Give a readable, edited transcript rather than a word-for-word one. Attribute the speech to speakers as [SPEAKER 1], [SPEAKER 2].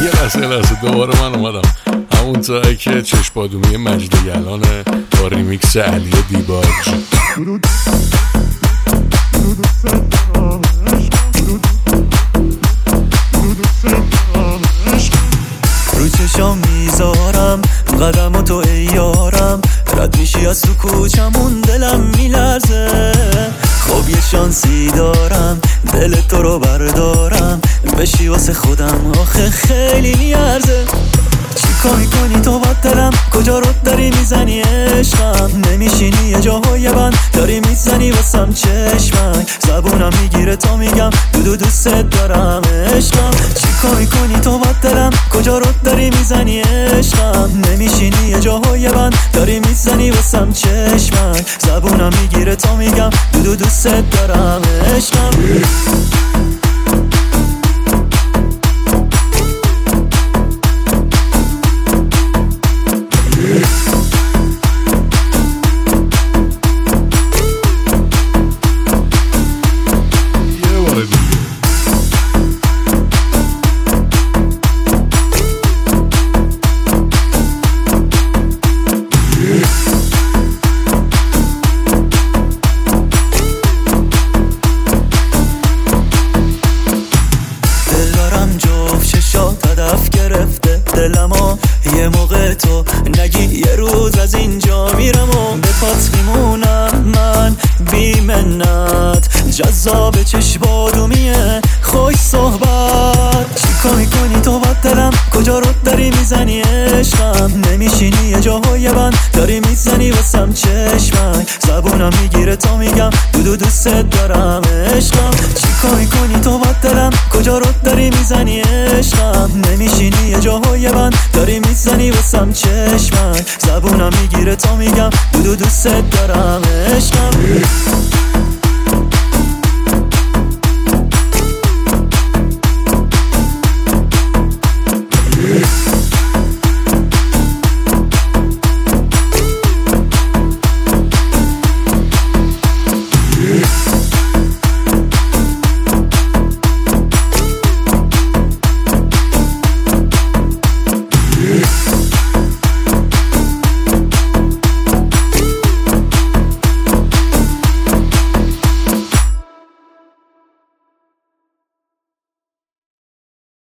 [SPEAKER 1] یه لحظه دوباره من اومدم همون جایی که چشمادومی مجد گلانه با ریمیکس علی دیباج.
[SPEAKER 2] رو چشام میذارم قدم و تو ای یارم، رد میشی از تو کوچمون دلم میلرزه. خب یه شانسی دارم دل تو رو بردارم، بشی واسه خودم آخه خیلی میارزه. چیکار میکنی تو با دلم، کجا رو داری میزنی عشقم؟ نمیشینی یه جاهای بند داری میزنی واسم چشمک، زبونم میگیره تا میگم دودو دوست دارم عشقم. چیکار میکنی تو با دلم، کجا رو داری میزنی عشقم؟ نمیشینی یه جاهای بند داری میزنی واسم چشمک، زبونم میگیره تا میگم دودو دوست دارم عشقم. هدف گرفته دلمو، یه موقع تو نگی یه روز از اینجا میرم و به پات میمونم من بی منت. جذاب چشمادومیه خوش صحبت، چیکار میکنی تو با دلم، کجا رو داری میزنی عشقم؟ نمیشینی یه جاهای بند داری میزنی واسم چشمک، زبونم میگیره تا میگم دودو دوست دارم عشقم. چیکار میکنی تو با دلم، کجا رو داری میزنی عشقم؟ نمیشینی یه جاهای بند داری میزنی واسم چشمک، زبونم میگیره تا میگم دودو دوست دارم عشقم.